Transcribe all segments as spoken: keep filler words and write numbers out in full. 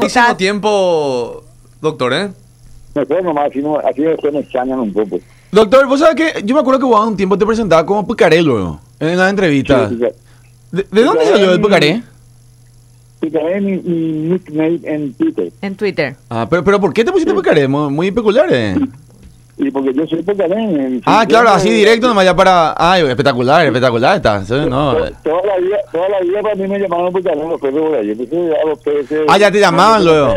tantísimo estás? tiempo, doctor, ¿eh? Mejor nomás, así, no, así después me extrañan un poco. Doctor, vos sabés que yo me acuerdo que vos un tiempo te presentaba como Picaré luego, en la entrevista. Sí, sí, sí. ¿De, de dónde Picaré salió el mi- Picaré? Picaré mi, mi nickname en Twitter. En Twitter. Ah, pero, pero ¿por qué te pusiste Sí. Picaré? Muy, muy peculiar, eh. Y porque yo soy Picaré. Ah, claro, así directo nomás ya para... Ay, espectacular, espectacular está. Sí, no. To- Toda la vida, toda la vida para mí me llamaban Picaré los perros por ahí. Entonces ya los peces... Ah, ya te llamaban luego.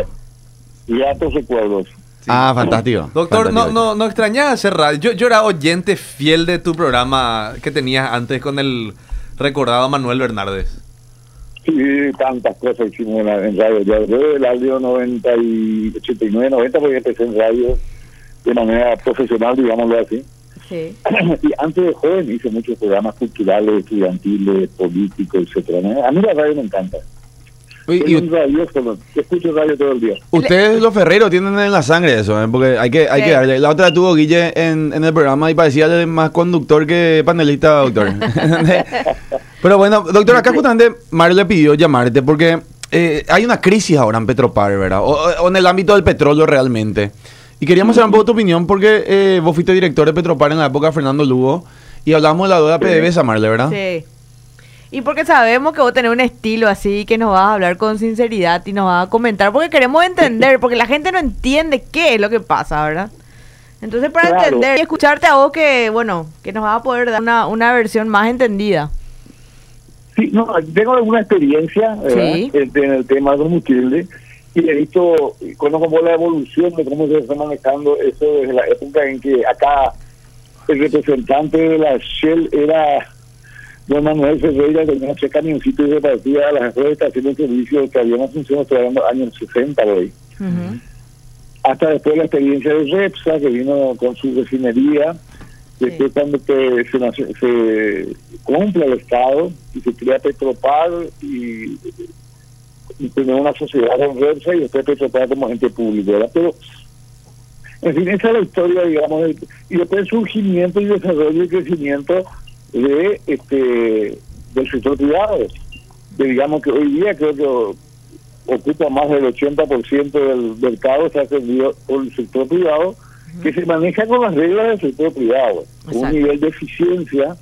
Y ya todos recuerdos. Ah, fantástico. Doctor, no, fantástico. no, no extrañas hacer radio. Yo, yo era oyente fiel de tu programa que tenías antes con el recordado Manuel Bernardes. Sí, tantas cosas hicimos en, la- en radio. Ya desde el año noventa y ochenta y nueve, noventa, porque empecé en radio de manera profesional, digámoslo así. Sí. Y antes de joven hice muchos programas culturales, estudiantiles, políticos, etcétera. A mí la radio me encanta. Y- Soy y un radioso, escucho radio todo el día. ustedes los ferreros tienen en la sangre eso, ¿eh? Porque hay que, hay Sí. que darle. La otra tuvo Guille en, en el programa y parecía más conductor que panelista, doctor. Pero bueno, doctor, acá justamente Mario le pidió llamarte porque eh, hay una crisis ahora en Petropar, ¿verdad? O, o en el ámbito del petróleo realmente. Y queríamos saber un poco tu opinión porque eh, vos fuiste director de Petropar en la época de Fernando Lugo y hablamos de la deuda P D V esa, Marle, ¿verdad? Sí. Y porque sabemos que vos tenés un estilo así, que nos vas a hablar con sinceridad y nos vas a comentar, porque queremos entender, porque la gente no entiende qué es lo que pasa, ¿verdad? Entonces, para Claro. entender y escucharte a vos, que bueno, que nos vas a poder dar una, una versión más entendida. Sí, no, tengo alguna experiencia ¿verdad? Sí. en, en el tema de combustible y he visto, conozco como la evolución de cómo se está manejando eso desde la época en que acá el representante de la Shell era don Manuel Ferreira, que tenía tres camioncitos y repartía a las estaciones de servicio que habían funcionado, estoy hablando años sesenta por ahí. Ujú. Hasta después la experiencia de Repsa, que vino con su refinería, después cuando que se, nace- se compra el Estado y se crea Petropar y, y tiene una sociedad con Repsa y después Petropar como ente público, ¿verdad? Pero, en fin, esa es la historia, digamos, del- y después el surgimiento y desarrollo y crecimiento de este del sector privado, que digamos que hoy día creo que ocupa más del ochenta por ciento del mercado, está atendido por el sector privado, que se maneja con las reglas del sector privado, con un Exacto. nivel de eficiencia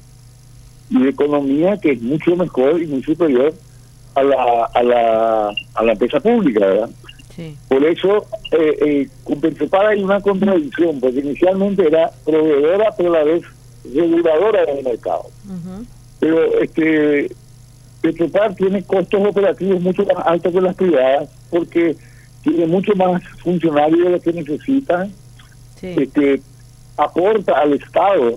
y de economía que es mucho mejor y muy superior a la a la, a la empresa pública, ¿verdad? Sí. Por eso, eh, eh, con Petropar hay una contradicción, porque inicialmente era proveedora, pero a la vez reguladora del mercado. Ujú. Pero este Petropar tiene costos operativos mucho más altos que las privadas, porque tiene mucho más funcionarios de los que necesitan, Sí. este, aporta al Estado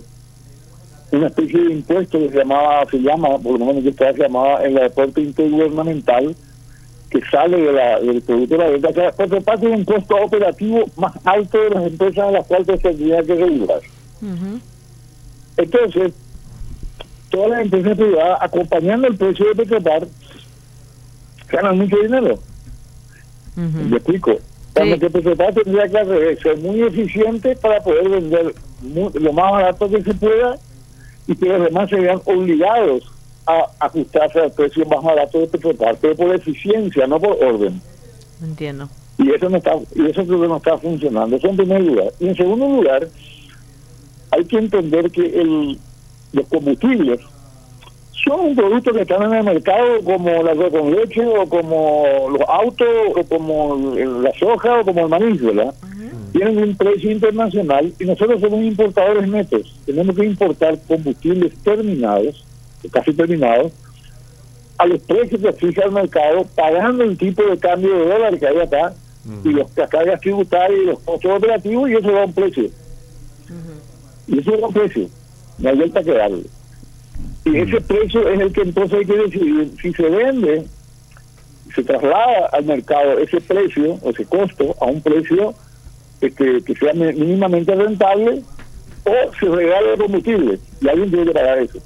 una especie de impuesto que se llamaba, se llama, por lo menos que estaba, se llamaba el aporte intergubernamental, que sale de la, del producto de la venta. O sea, Petropar tiene un costo operativo más alto de las empresas a las cuales se tendría que regular. Ujú. Entonces, todas las empresas privadas, acompañando el precio de Petropar, ganan mucho dinero. Ujú. ¿Me explico? Cuando Sí. que Petropar tendría que al revés, ser muy eficiente para poder vender mu- lo más barato que se pueda y que los demás se vean obligados a ajustarse al precio más barato de Petropar, pero por eficiencia, no por orden. Entiendo. Y eso no está, y eso creo que no está funcionando. Eso en primer lugar. Y en segundo lugar, hay que entender que el, los combustibles son un producto que están en el mercado como la arroz con leche o como los autos o como el- la soja o como el maíz, ¿verdad? Tienen un precio internacional y nosotros somos importadores netos. Tenemos que importar combustibles terminados, casi terminados, a los precios que fija el mercado, pagando el tipo de cambio de dólar que hay acá y los cargas tributarias y los costos operativos, y eso da un precio. Y eso da un precio. No hay vuelta que darle. Y ese precio es el que entonces hay que decidir si se vende, se traslada al mercado ese precio o ese costo a un precio este, que sea mi- mínimamente rentable, o se regala el combustible y alguien tiene que pagar eso.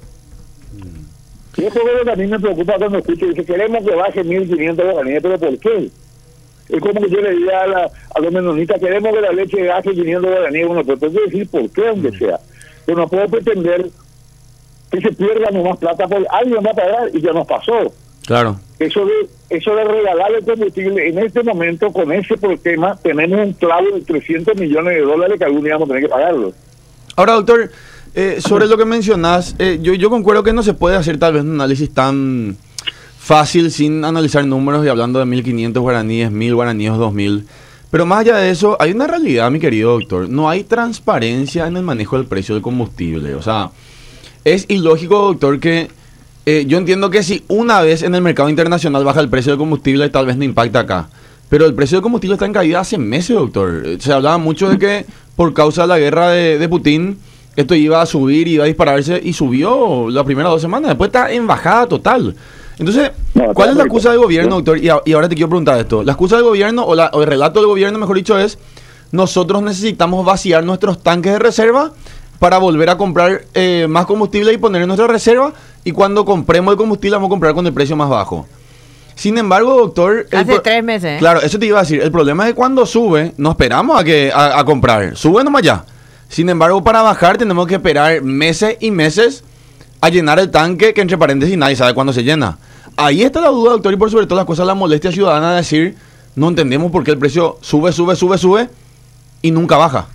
Y eso es lo que a mí me preocupa cuando escucho, dice, queremos que baje mil quinientos guaraníes, pero ¿por qué? Es como que yo le diga a, la, a los menonitas, queremos que la leche baje quinientos guaraníes, bueno, pues tengo que decir por qué, aunque sea. Pero no puedo pretender que se pierda nomás plata, porque alguien va a pagar y ya nos pasó. Claro. Eso de, eso de regalar el combustible, en este momento, con ese problema, tenemos un clavo de trescientos millones de dólares que algún día vamos a tener que pagarlo. Ahora, doctor, eh, sobre lo que mencionás, eh, yo, yo concuerdo que no se puede hacer tal vez un análisis tan fácil sin analizar números y hablando de mil quinientos guaraníes, mil guaraníes, dos mil. Pero más allá de eso, hay una realidad, mi querido doctor. No hay transparencia en el manejo del precio del combustible. O sea, es ilógico, doctor, que eh, yo entiendo que si una vez en el mercado internacional baja el precio del combustible, tal vez no impacta acá. Pero el precio del combustible está en caída hace meses, doctor. Se hablaba mucho de que por causa de la guerra de, de Putin, esto iba a subir, iba a dispararse, y subió las primeras dos semanas. Después está en bajada total. Entonces, no, ¿cuál es la excusa del gobierno, doctor? Y, a, y ahora te quiero preguntar esto. La excusa del gobierno, o, la, o el relato del gobierno, mejor dicho, es: nosotros necesitamos vaciar nuestros tanques de reserva para volver a comprar eh, más combustible y poner en nuestra reserva, y cuando compremos el combustible vamos a comprar con el precio más bajo. Sin embargo, doctor... Hace pro- tres meses. ¿eh? Claro, eso te iba a decir. El problema es que cuando sube, no esperamos a, que, a, a comprar. Sube nomás ya. Sin embargo, para bajar tenemos que esperar meses y meses a llenar el tanque, que entre paréntesis nadie sabe cuándo se llena. Ahí está la duda, doctor, y por sobre todas las cosas la molestia ciudadana de decir: no entendemos por qué el precio sube, sube, sube, sube y nunca baja.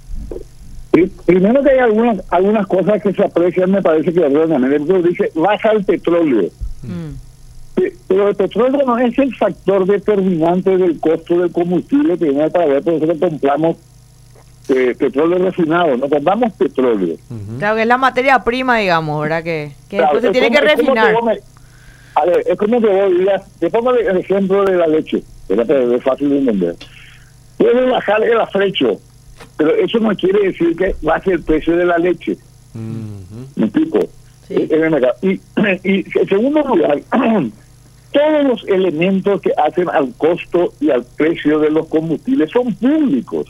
Sí, primero que hay algunas algunas cosas que se aprecian, me parece que erróneamente. Dice, baja el petróleo. Mm. Sí, pero el petróleo no es el factor determinante del costo del combustible que viene para ver, por eso le compramos eh, petróleo refinado, no compramos petróleo. Claro que es la materia prima, digamos, ¿verdad? Que, que Claro, después se es tiene como- que es como refinar. vos me- a ver, es como que vos digas, te pongo el ejemplo de la leche, ¿verdad? Pero es fácil de entender. Puedes bajar el afrecho, pero eso no quiere decir que baje el precio de la leche. ¿Me explico? Sí. Eh, en el mercado. Y, y en segundo lugar, todos los elementos que hacen al costo y al precio de los combustibles son públicos.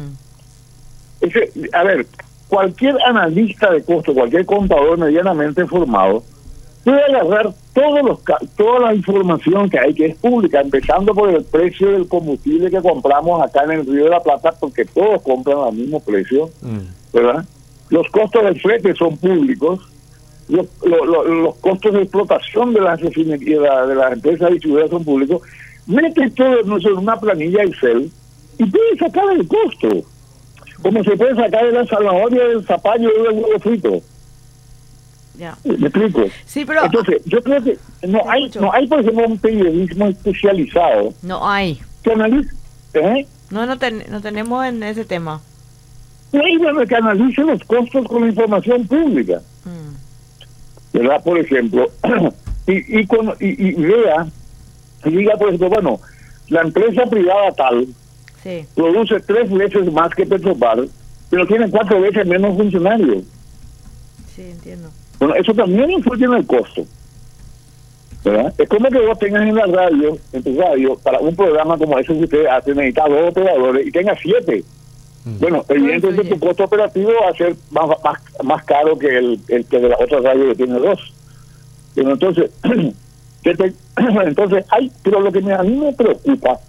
Mm. Ese, a ver, cualquier analista de costo, cualquier contador medianamente formado, puede agarrar todos los ca- toda la información que hay, que es pública, empezando por el precio del combustible que compramos acá en el Río de la Plata, porque todos compran al mismo precio, ¿verdad? Los costos del flete son públicos, los, lo- lo- los costos de explotación de las refinerías, de, la- de las empresas distribuidoras son públicos. Mete todo eso en una planilla Excel y puede sacar el costo, como se puede sacar de la zanahoria, del zapallo y del huevo frito. Ya. ¿Me explico? Sí, pero Entonces, yo creo que no Te hay, escucho. no hay, por ejemplo, un periodismo especializado no hay. que analice, ¿eh? No, no, ten- no tenemos en ese tema. No hay bueno, que analice los costos con la información pública, Mm. ¿verdad? Por ejemplo, y, y, con, y, y vea, y diga, por ejemplo, bueno, la empresa privada tal Sí. produce tres veces más que Petropar, pero tiene cuatro veces menos funcionarios. Sí, entiendo. Bueno, eso también influye en el costo, ¿verdad? Es como que vos tengas en la radio, en tu radio, para un programa como ese que ustedes hacen, necesitas dos operadores y tengas siete. Bueno, evidentemente influye. tu costo operativo va a ser más más, más caro que el, el que de la otra radio que tiene dos. Pero entonces, ¿qué te- entonces hay, pero lo que me, a mí me preocupa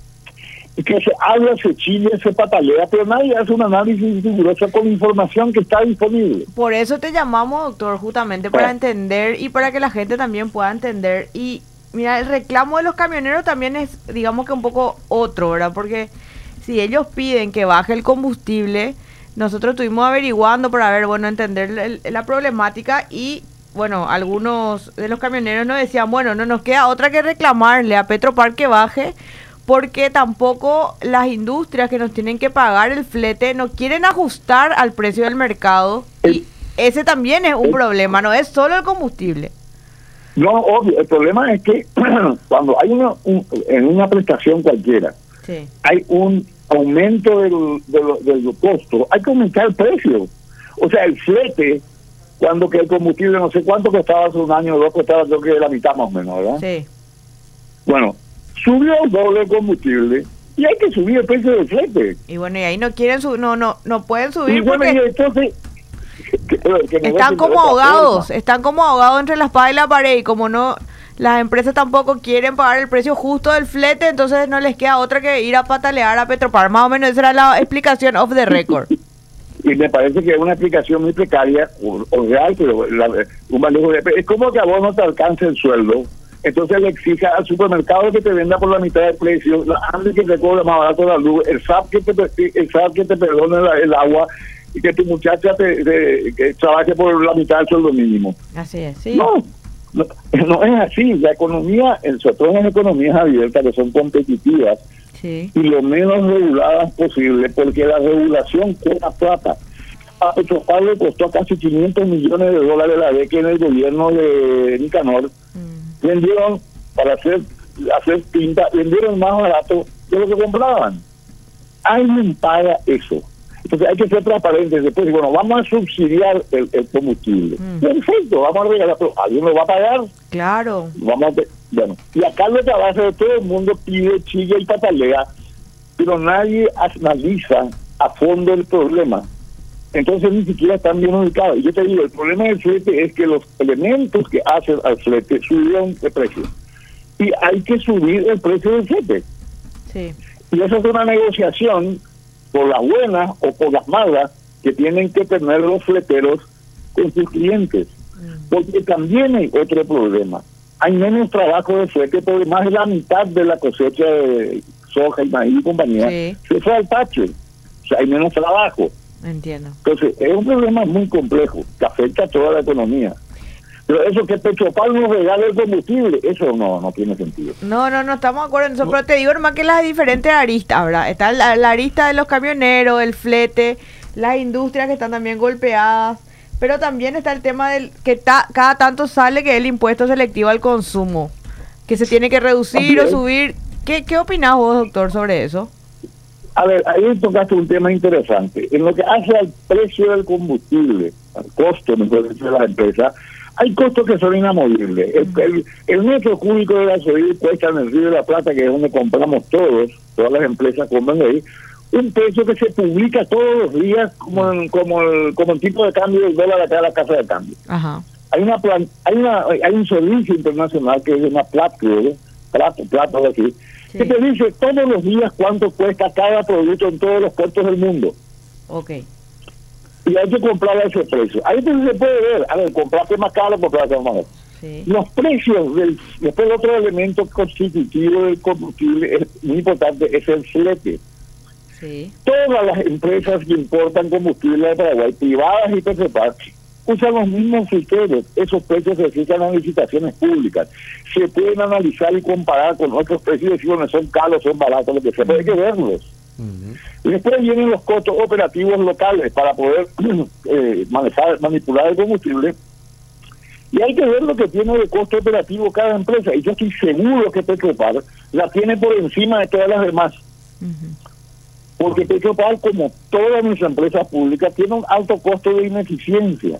es que se habla, se chilla, se patalea, pero nadie hace un análisis riguroso con información que está disponible. Por eso te llamamos, doctor, justamente para Ah. entender y para que la gente también pueda entender. Y mira, el reclamo de los camioneros también es, digamos que un poco otro, ¿verdad? Porque si ellos piden que baje el combustible, nosotros estuvimos averiguando para ver, bueno, entender el- la problemática y, bueno, algunos de los camioneros nos decían, bueno, no nos queda otra que reclamarle a Petropar que baje, porque tampoco las industrias que nos tienen que pagar el flete no quieren ajustar al precio del mercado, y ese también es un Eh. problema, no es solo el combustible. No, obvio, el problema es que cuando hay una un- en una prestación cualquiera, Sí. hay un aumento del, del, del costo, hay que aumentar el precio. O sea, el flete, cuando que el combustible no sé cuánto costaba hace un año o dos, costaba creo que la mitad más o menos, ¿verdad? Sí. Bueno, subió el doble el combustible y hay que subir el precio del flete. Y bueno, y ahí no quieren subir, no, no, no pueden Y subir bueno, y porque entonces... que- que me están voy a como otra ahogados, forma. están como ahogados entre la espada y la pared, y como no, las empresas tampoco quieren pagar el precio justo del flete, entonces no les queda otra que ir a patalear a Petropar. Más o menos esa era la explicación off the record. Y me parece que es una explicación muy precaria, o, o real, pero la- un manejo de... Es como que a vos no te alcance el sueldo entonces le exige al supermercado que te venda por la mitad del precio, la ANDE que te cobra más barato la luz, el S A P que te, el S A P que te perdone la, el agua, y que tu muchacha te, te que trabaje por la mitad del sueldo mínimo. Así es, sí. No, no, no es así. La economía, sobre todo en las economías abiertas que son competitivas, Sí. y lo menos reguladas posible, porque la regulación cuesta plata. A Petropar le costó casi quinientos millones de dólares la vez que en el gobierno de Nicanor Mm. vendieron, para hacer hacer tinta, vendieron más barato de lo que compraban. Alguien paga eso. Entonces hay que ser transparentes. Después, bueno, vamos a subsidiar el, el combustible. Mm. Perfecto, vamos a regalar, pero alguien lo va a pagar. Claro. Vamos a, bueno, y acá lo que base de todo el mundo pide, chilla y patalea, pero nadie analiza a fondo el problema. Entonces ni siquiera están bien ubicados. Y yo te digo, el problema del flete es que los elementos que hacen al flete subieron de precio. Y hay que subir el precio del flete. Sí. Y eso es una negociación por las buenas o por las malas que tienen que tener los fleteros con sus clientes. Mm. Porque también hay otro problema. Hay menos trabajo de flete porque más de la mitad de la cosecha de soja y maíz y compañía Sí. se fue al tacho. O sea, hay menos trabajo. Entiendo. Entonces, es un problema muy complejo que afecta a toda la economía. Pero eso que Petropar nos regale el combustible, eso no no tiene sentido. No, no, no estamos de acuerdo en eso, pero te digo nomás que las diferentes aristas, ¿verdad? Está la, la arista de los camioneros, el flete, las industrias que están también golpeadas, pero también está el tema del que ta, cada tanto sale que es el impuesto selectivo al consumo, que se tiene que reducir o subir. ¿Qué, qué opinás vos, doctor, sobre eso? A ver, ahí tocaste un tema interesante. En lo que hace al precio del combustible, al costo, mejor dicho, de las empresas, hay costos que son inamovibles. El, el, el metro cúbico de gasolina cuesta en el Río de la Plata, que es donde compramos todos, todas las empresas compran de ahí, un precio que se publica todos los días como el, como el, como el tipo de cambio del dólar acá en la casa de cambio. Ajá. Hay una plan, hay una hay un servicio internacional que es una plata, plato, plato, algo así, Sí. que te dice todos los días cuánto cuesta cada producto en todos los puertos del mundo. Ok. Y hay que comprar a ese precio. Ahí se puede ver, a ver, compraste más caro, compraste más barato. Sí. Los precios, del, después el otro elemento constitutivo del combustible es muy importante, es el flete. Sí. Todas las empresas que importan combustible de Paraguay, privadas y Petropar, usan los mismos criterios. Esos precios se fijan en licitaciones públicas. Se pueden analizar y comparar con otros precios y decir, bueno, son caros, son baratos, lo que sea, pero hay que verlos. Ujú. Y después vienen los costos operativos locales para poder eh, manejar, manipular el combustible. Y hay que ver lo que tiene de costo operativo cada empresa. Y yo estoy seguro que Petropar la tiene por encima de todas las demás. Ujú. Porque Petropar, como todas nuestras empresas públicas, tiene un alto costo de ineficiencia.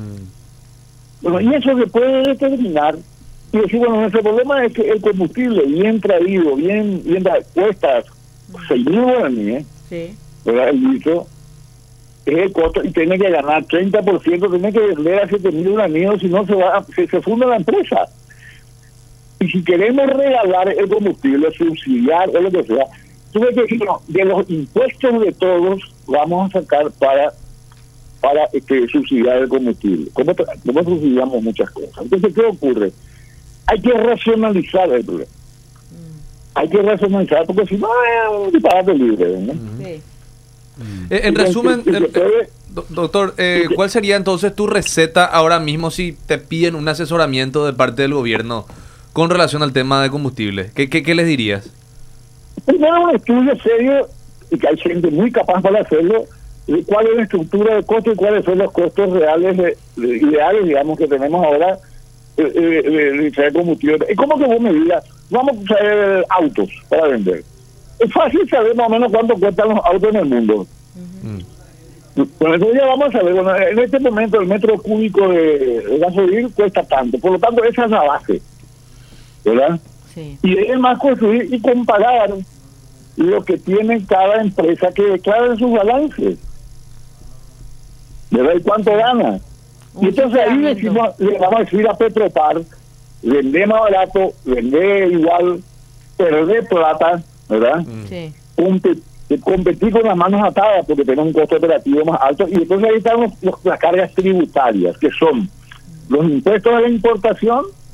Mm. Bueno, y eso se puede determinar y decir, bueno, nuestro problema es que el combustible bien traído, bien, bien da- cuesta seis mil guaraníes, Sí. ¿verdad? El litro es el costo y tiene que ganar treinta por ciento, tiene que vender a siete mil guaraníes, si no se va, se, se funda la empresa. Y si queremos regalar el combustible, subsidiar o lo que sea, tuve que decir, no, de los impuestos de todos vamos a sacar para para este, subsidiar el combustible. ¿Cómo, ¿Cómo subsidiamos muchas cosas? Entonces, ¿qué ocurre? Hay que racionalizar el problema. Hay que racionalizar porque si no es un disparate libre, ¿no? Sí. Eh, en Y que- resumen, y que el- eh, puede- do- doctor, eh, y que- ¿cuál sería entonces tu receta ahora mismo si te piden un asesoramiento de parte del gobierno con relación al tema de combustible? ¿Qué, qué, qué les dirías? Primero un estudio serio, y que hay gente muy capaz para hacerlo, de cuál es la estructura de costos y cuáles son los costos reales, de, de- ideales, digamos, que tenemos ahora eh, eh, de, de traer combustible. Es como que vos me digas, vamos a traer autos para vender. Es fácil saber más o menos cuánto cuestan los autos en el mundo. Mm. Con eso ya vamos a saber, bueno, en este momento el metro cúbico de, de gasolina cuesta tanto, por lo tanto esa es la base, ¿verdad? Sí. Y es más construir y comparar lo que tiene cada empresa que declara en sus balances, ¿verdad? Y cuánto gana. Un Y entonces ahí sinceramiento. decimos, le vamos a decir a Petropar, vender más barato, vender igual, perder plata, ¿verdad? Mm. Sí. Compe- competir con las manos atadas porque tiene un costo operativo más alto. Y entonces ahí están los- los- las cargas tributarias, que son los impuestos a la importación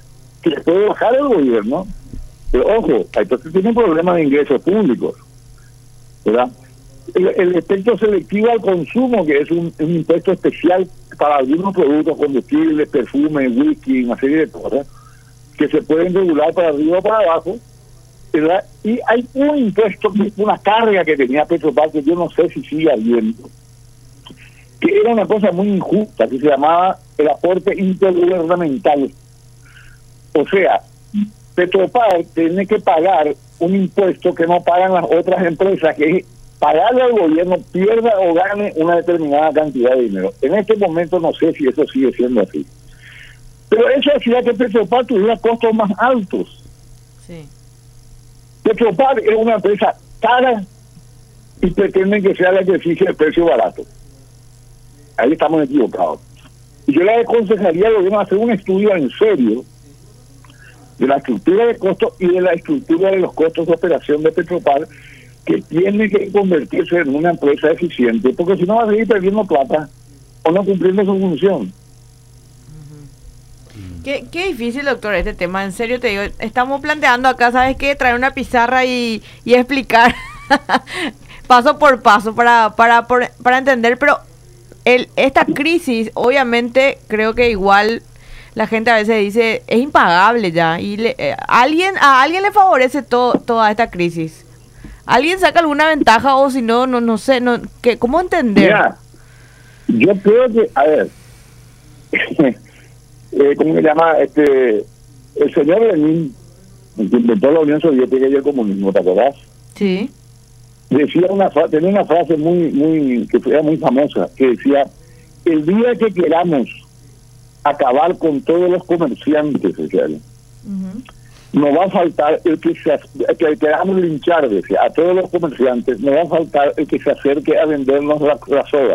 que le puede bajar el gobierno, pero ojo, entonces tiene problemas de ingresos públicos, ¿verdad? El, el efecto selectivo al consumo, que es un, un impuesto especial para algunos productos, combustibles, perfumes, whisky, una serie de cosas, que se pueden regular para arriba o para abajo, ¿verdad? Y hay un impuesto, una carga que tenía Petropar, que yo no sé si sigue habiendo, que era una cosa muy injusta, que se llamaba el aporte intergubernamental. O sea, Petropar tiene que pagar un impuesto que no pagan las otras empresas, que es pagarle al gobierno, pierda o gane una determinada cantidad de dinero. En este momento no sé si eso sigue siendo así. Pero eso hacía que Petropar tuviera costos más altos. Sí. Petropar es una empresa cara y pretenden que sea la que exige el precio barato. Ahí estamos equivocados. Y yo le aconsejaría al gobierno hacer un estudio en serio de la estructura de costos y de la estructura de los costos de operación de Petropar, que tiene que convertirse en una empresa eficiente, porque si no va a seguir perdiendo plata o no cumpliendo su función. Qué, qué difícil, doctor, este tema. En serio te digo, estamos planteando acá, ¿sabes qué? Traer una pizarra y, y explicar paso por paso para, para, por, para entender, pero el, esta crisis, obviamente, creo que igual la gente a veces dice, es impagable ya, y le, eh, alguien a alguien le favorece todo, toda esta crisis. ¿Alguien saca alguna ventaja o si no, no no sé, no que cómo entender? Mira, yo creo que, a ver, eh, ¿cómo se llama? Este, el señor Lenin, que inventó la Unión Soviética y el comunismo, ¿te acordás? Sí. Decía una fra- tenía una frase muy, muy, que era muy famosa, que decía, el día que queramos acabar con todos los comerciantes, decía él, Uh-huh. nos va a faltar el que se el que queramos linchar, decía, a todos los comerciantes, nos va a faltar el que se acerque a vendernos la, la soda.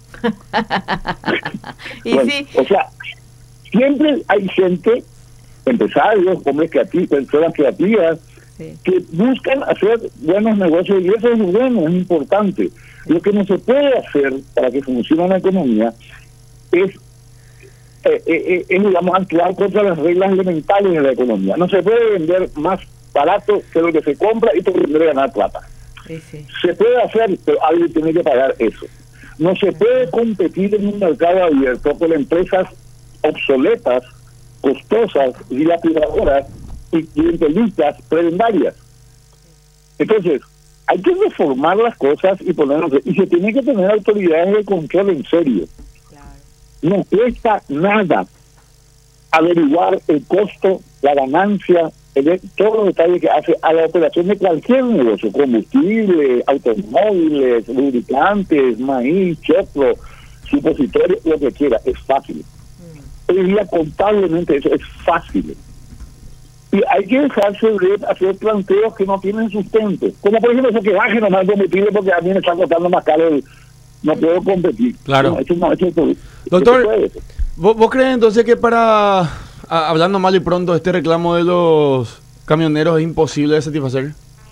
Y Bueno, sí, o sea, siempre hay gente, empresarios, hombres creativos, personas creativas, sí. que buscan hacer buenos negocios, y eso es bueno, es importante. Lo que no se puede hacer para que funcione la economía es Eh, eh, es, digamos, actuar contra las reglas elementales de la economía. No se puede vender más barato que lo que se compra y pretender ganar plata. Sí, sí. Se puede hacer, pero alguien tiene que pagar eso. No se puede competir en un mercado abierto con empresas obsoletas, costosas, dilapidadoras y clientelistas, prebendarias. Entonces, hay que reformar las cosas y ponernos... Y se tiene que tener autoridades de control en serio. No cuesta nada averiguar el costo, la ganancia, el, todos los detalles que hace a la operación de cualquier negocio, combustible, automóviles, lubricantes, maíz, choclo, supositorio, lo que quiera, es fácil. Mm. Hoy día contablemente eso es fácil. Y hay que dejarse de hacer planteos que no tienen sustento. Como por ejemplo eso que baje nomás el combustible porque a mí me está costando más caro el... No puedo competir. Claro. No, eso no, eso es, doctor, ¿vos, ¿vos crees entonces que para, a, hablando mal y pronto, este reclamo de los camioneros es imposible de satisfacer?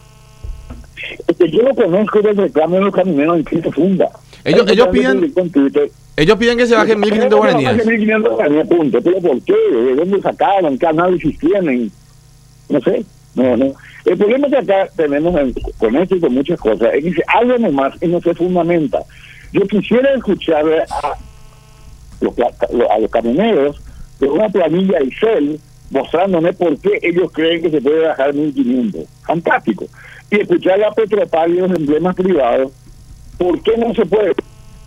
Es que yo no conozco el reclamo de los camioneros en qué se funda. Ellos, ellos piden ellos piden que se bajen mil quinientos guaraníes. mil quinientos guaraníes, punto. ¿Pero por qué? ¿De dónde sacaron? ¿Qué análisis tienen? No sé. No, no. El problema que acá tenemos en, con esto y con muchas cosas es que dice algo nomás y no se fundamenta. Yo quisiera escuchar a los, a los camioneros de una planilla Excel mostrándome por qué ellos creen que se puede bajar mil quinientos. Fantástico. Y escuchar a Petropar y los emblemas privados, ¿por qué no se puede?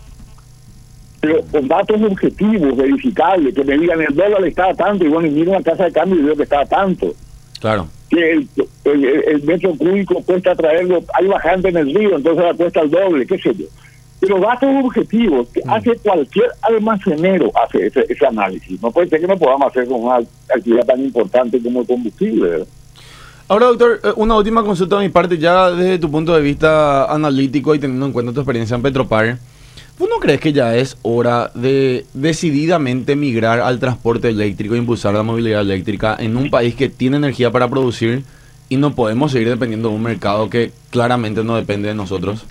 Pero con datos objetivos, verificables, que me digan el dólar estaba tanto, y bueno, y miro la casa de cambio y veo que estaba tanto. Claro. Que el, el, el metro cúbico cuesta traerlo, hay bajante en el río, entonces la cuesta el doble, qué sé yo. Pero datos objetivos que mm. hace cualquier almacenero, hace ese, ese análisis. No puede ser que no podamos hacer con una actividad tan importante como el combustible, ¿verdad? Ahora, doctor, una última consulta de mi parte, ya desde tu punto de vista analítico y teniendo en cuenta tu experiencia en Petropar. ¿Vos no crees que ya es hora de decididamente migrar al transporte eléctrico e impulsar la movilidad eléctrica en un país que tiene energía para producir y no podemos seguir dependiendo de un mercado que claramente no depende de nosotros?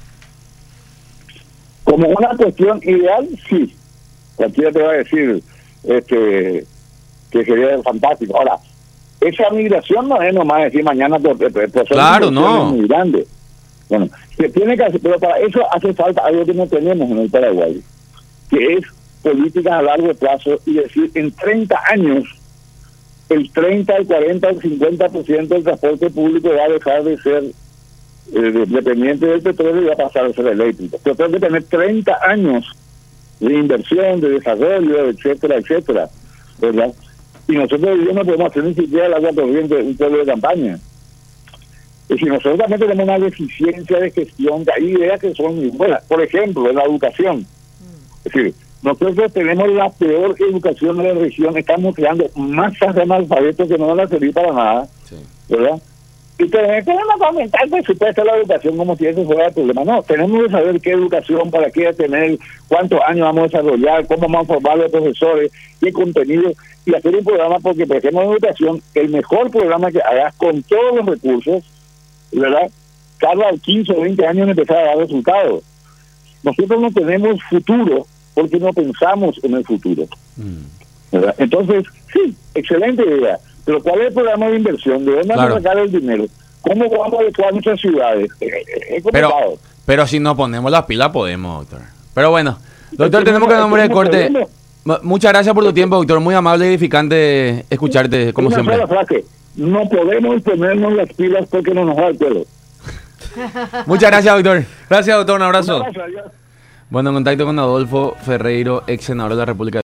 Como una cuestión ideal, sí. Cualquiera te va a decir este, que sería fantástico. Ahora, esa migración no es nomás decir mañana por, por, por Claro, no. muy grande. Bueno, se tiene que hacer, pero para eso hace falta algo que no tenemos en el Paraguay, que es políticas a largo plazo, y decir, en treinta años, el treinta, el cuarenta, el cincuenta por ciento del transporte público va a dejar de ser eh, dependiente del petróleo y va a pasar a ser eléctrico. Pero tenemos que tener treinta años de inversión, de desarrollo, etcétera, etcétera, ¿verdad? Y nosotros hoy día no podemos hacer ni siquiera el agua corriente un pueblo de campaña. Y si nosotros también tenemos una deficiencia de gestión, de hay ideas que son muy buenas. Por ejemplo, en la educación. Es decir, nosotros tenemos la peor educación de la región, estamos creando masas de analfabetos que no van a servir para nada, sí. ¿verdad? Y tenemos que aumentar el presupuesto de la educación como si eso fuera el problema. No, tenemos que saber qué educación, para qué tener, cuántos años vamos a desarrollar, cómo vamos a formar a los profesores, qué contenido, y hacer un programa, porque por ejemplo en educación, el mejor programa que hagas con todos los recursos, ¿verdad? Tarda quince o veinte años en empezar a dar resultados. Nosotros no tenemos futuro porque no pensamos en el futuro. ¿verdad? Entonces, sí, excelente idea. Pero ¿cuál es el programa de inversión? ¿De dónde vamos a sacar el dinero? ¿Cómo vamos a adecuar nuestras ciudades? Es pero, pero si nos ponemos las pilas podemos, doctor. Pero bueno, doctor, tenemos que dar nombre de corte. Podemos. Muchas gracias por tu tiempo, doctor. Muy amable y edificante escucharte, como Una siempre. Sola frase. No podemos ponernos las pilas porque no nos da el pelo. Muchas gracias, doctor. Gracias, doctor. Un abrazo. Un abrazo, adiós. Bueno, en contacto con Adolfo Ferreiro, ex senador de la República.